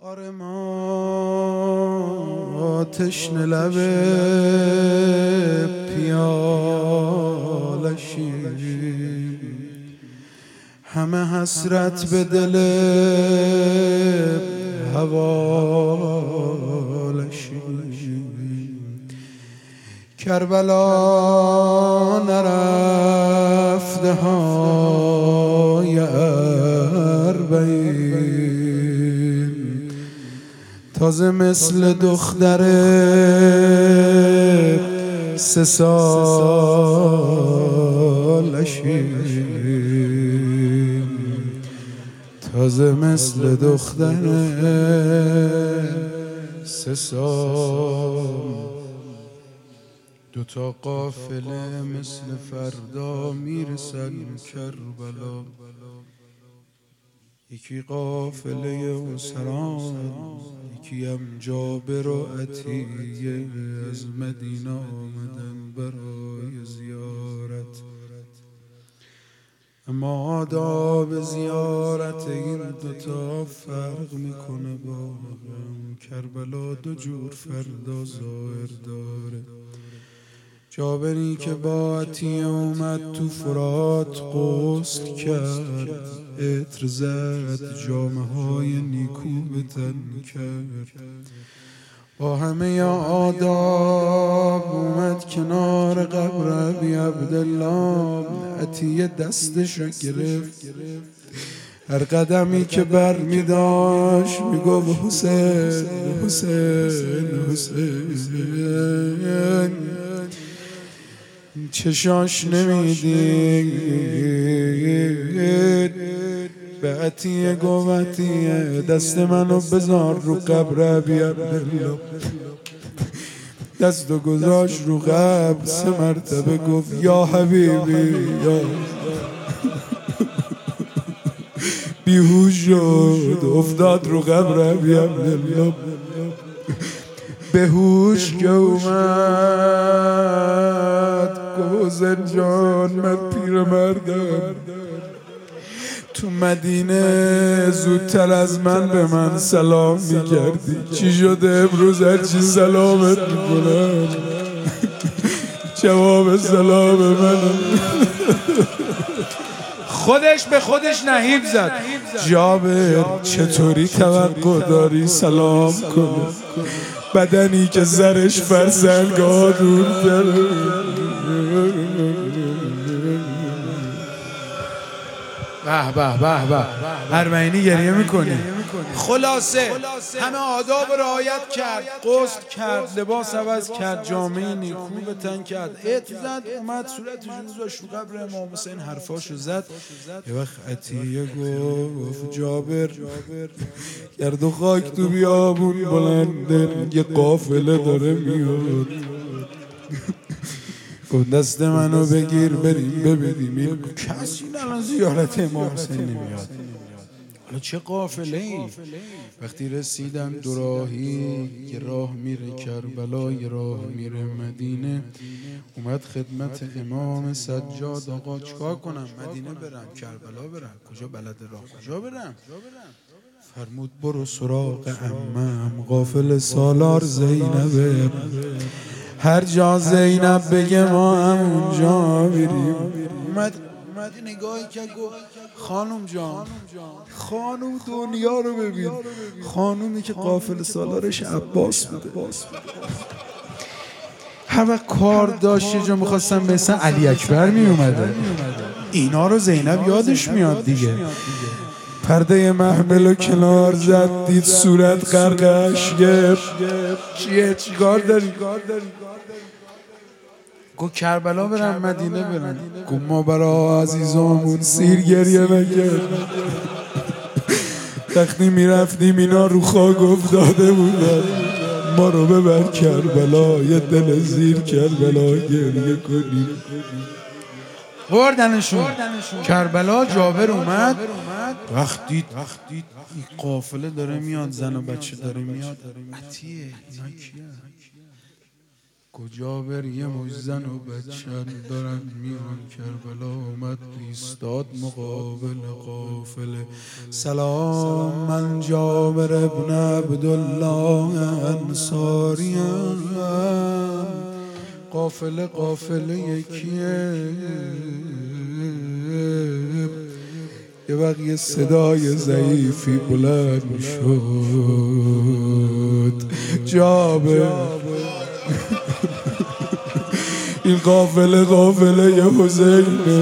آره ما تشنه لب پیالشیم، همه حسرت به دل حوالشیم. کربلا نرفته های اربعین، تازه مثل دختر 3 سالشیم، تازه مثل دختر 3 سال. 2 تا قافله مثل فردا میرسن کربلا، یکی قافله اسران، یکی هم جابر و عطیه از مدینه آمدن برای زیارت. اما آداب زیارت این 2 تا فرق میکنه با کربلا 2 جور فردا ظاهر داره. جابری که با عطیه اومد تو فرات غسل کرد، عطر زد، جامه های نیکو به تن کرد، با همه آداب اومد کنار قبر ابی عبدالله. عطیه دستش رو گرفت، هر قدمی که بر می داشت می گفت حسین حسین حسین. چشاش نمیدید، به عطیه گفت عطیه دست منو بذار رو قبر ابی عبدالله. دستو گذاشت رو قبر، 3 مرتبه گفت یا حبیبی یا. بیهوش شد افتاد رو قبر ابی عبدالله. به هوش که اومد گفت حسین جان من پیرمردم، تو مدینه زودتر از من به من سلام میکردی، چی شده امروز هرچی سلامت میکنم جواب سلام من. خودش به خودش نهیب زد. جابر چطوری توقع داری سلام کنه بدنی که زرش فرسنگا دور داره؟ به به به به، اربعینی گریه میکنی. خلاصه همه آداب رعایت کرد، غسل کرد، لباس عوض کرد، جامعه نیکو به تن کرد، عطر زد، اومد صورتش گذاشت رو قبر امام حسین، حرفاشو زد. یه وقت عطیه گفت جابر گرد و خاک تو بیابون بلنده، یه قافله داره میاد، گفت دست منو بگیر بریم ببینیم این کسی الان زیارت امام حسین نمیاد. حالا چه قافله ای؟ وقتی رسیدن دوراهی، یه راه میره کربلا یه راه میره مدینه. اومد خدمت امام سجاد، آقا چیکار کنم؟ مدینه برم کربلا برم؟ کجا بلد راه کجا برم؟ فرمود برو سراغ عمم قافل سالار زینبه، هر جا زینب بگه ما همونجا میریم. اومد نگاهی که گفت خانم جان، خانم دنیا رو ببین، خانومی که قافل سالارش عباس بوده، هر وقت کار داشت یه جا میخواستم مثل علی اکبر میومده، اینا رو زینب یادش میاد دیگه. پرده محمل و کنار زد، دید صورت غرقش گرفت. چیه چیکار داری؟ گو کربلا برم مدینه برم؟ گو ما برا عزیزامون سیر گریه نکرد. وقتی میرفتیم اینا رو خاک افتاده بودن، ما رو ببر کربلا یه دل زیر کربلا گریه کنیم. بردنشون کربلا. جابر اومد وقت دید این قافله داره میاد، زن و بچه داره میاد. عطیه اینا کیه؟ کجا بری مجزن و بچن دارن میان کربلا آمد ایستاد مقابل قافله. سلام من جابر ابن عبدالله انصاریم. قافله یکیه. یه وقت یه صدای ضعیفی بلند شد. جابر این قافله یه حسینه.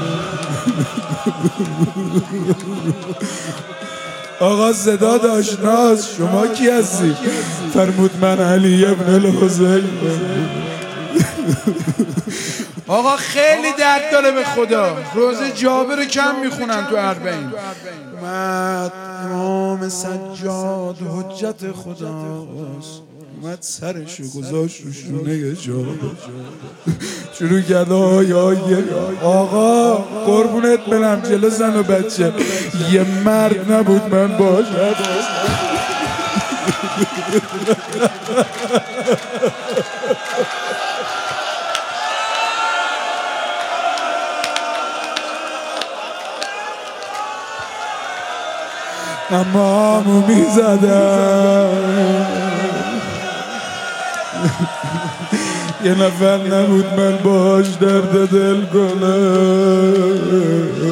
آقا صدا داشناس شما کی هستی؟ فرمود من علی ابن الحسین. آقا خیلی درد داره به خدا. روزه جابر کم میخونن تو 40. اومد امام سجاد حجت خداست، اومد سرشو گذاشت رو شونه جابر، شروع کرد آقا قربونت برم جلو زن و بچه، یه مرد نبود من باشم. اما همو میزدم، یه نفر نبود من باش درد دل کنم.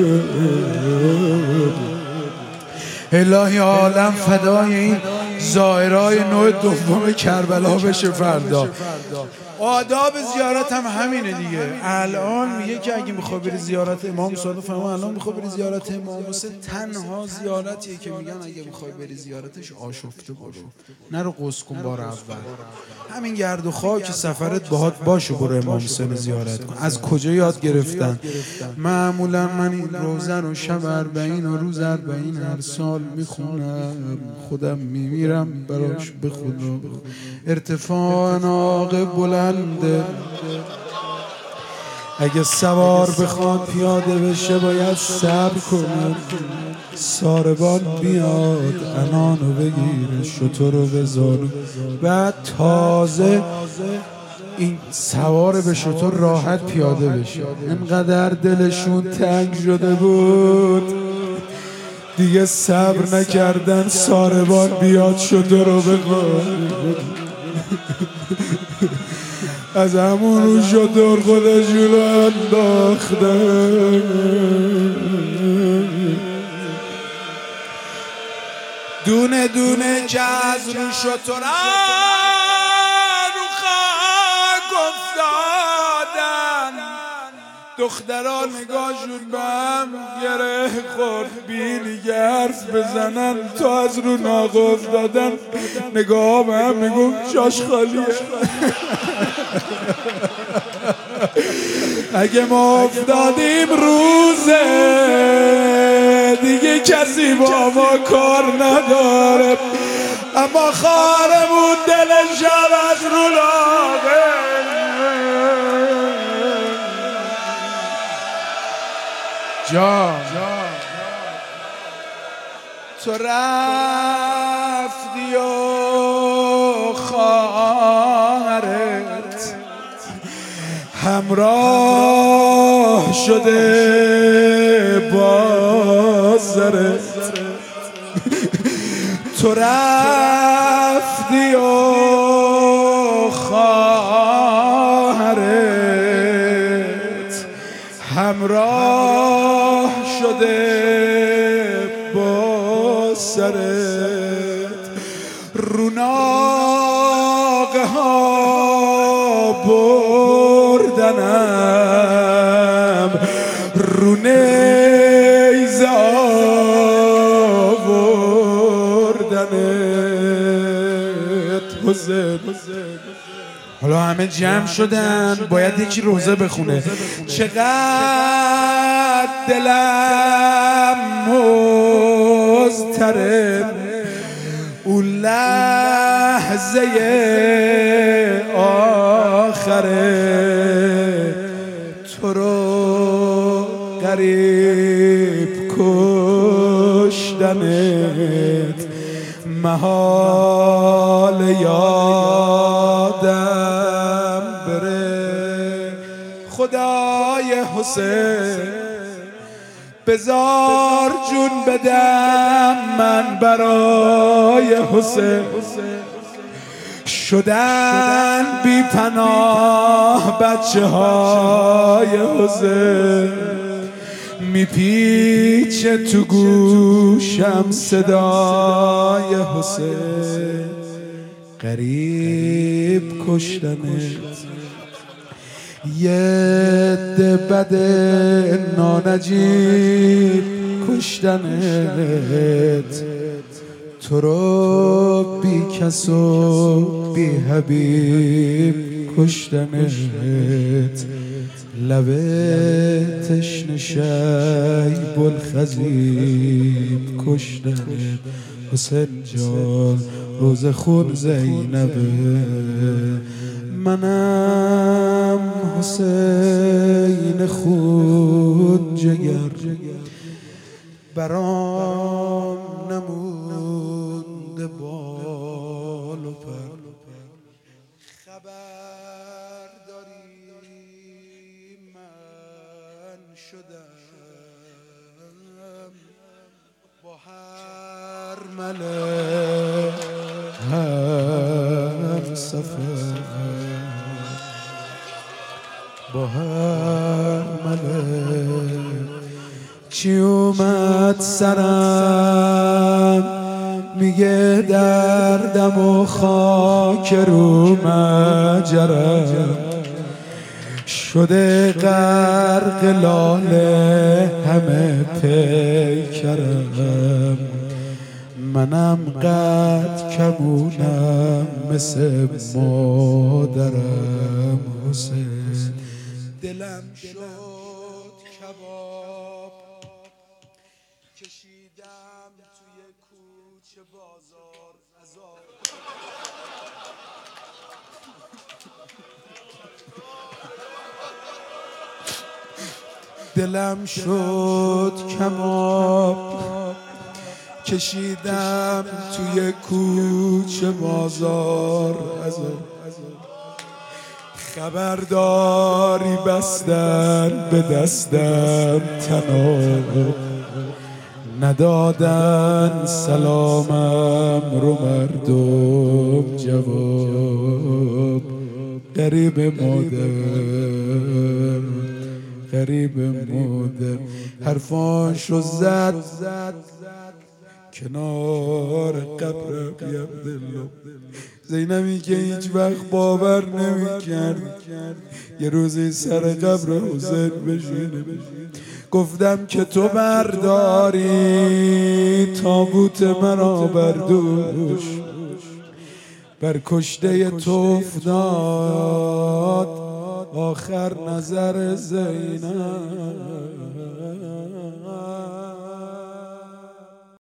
الهی عالم فدای این زائرای نوع دوم کربلا بشه فردا. آداب زیارت هم همینه دیگه. الان میگه که اگه میخوای بری زیارت امام صادق، الان میخوای بری زیارت امام حسین، تنها زیارتیه که میگن اگه میخوای بری زیارتش آشفته برو، نرو قصد کن بار اول. همین گرد و خاک سفرت باهات باشه، برو امام حسین زیارت کن. از کجا یاد گرفتن؟ معمولا من این روزه رو شب 40 و روز 40 هر سال میخونم، خودم میمیرم براش به خدا. ارتفاع ناقه بلنده، اگه سوار بخواد پیاده بشه باید صبر کنه. ساربان بیاد انانو بگیره، شتر رو بذاره، بعد تازه این سوار به شتر راحت پیاده بشه. انقدر دلشون تنگ شده بود دیگه صبر نکردن، ساربان بیاد شتر رو بخواد. از همون شتر خودشون رو انداختن. دونه دونه که از رو شتران رو خاک افتادن، دختران نگاهشون به هم گره خورد، بینی حرف بزنن تا از رو ناقه افتادن. نگاه به هم میگم جاش خالیه. اگه ما افتادیم روزه دیگه کسی با ما کار نداره، اما خارمون دلش از رو ناقه. جان تو رفتی و خواهرت همراه شده با سرت. تو رفتی و خواهرت همراه شده با سرت. رو ناقه ها بردنم، رو نیزه آوردنت حسین. حالا همه جمع شدن، باید یکی روزه بخونه. چقدر دلم مضطرب اون لحظه آخره، تو رو غریب کشتنت محال یادم حسین، بذار جون بدم من برای حسین. شدن بی پناه بچه های حسین، میپیچه تو گوشم صدای حسین. غریب کشتنت، یه عده بد نانجیب کشتنت، تو رو بی کس و بی حبیب کشتنت. لب تشنه شیب الخضیب کشتنت. حسین جان روز خون زینبه، منم حسین خون جگر، برام نمونده بال و پر. خبر داری من شدم با هر ملک هم سفر، با هر ملک. چی اومد سرم میگه دردم و خاک رو مجرم، شده غرق لاله همه پیکرم. منم قد کمونم مثل مادرم حسین. دلم شد کباب کشیدم توی کوچه بازار عذاب. دلم شد کباب کشیدم توی کوچه بازار عذاب. خبرداری بستن به دستم طناب، ندادن سلامم رو مردم جواب. غریب مادر، غریب مادر، حرفاشو زد کنار قبرم. بی عبدالله زینبی که هیچ وقت باور نمی‌کرد یه روزی سر قبر حسین بشینه. گفتم که تو برداری تابوت مرا بر دوش، بر کشته تو افتاد آخر نظر زینب.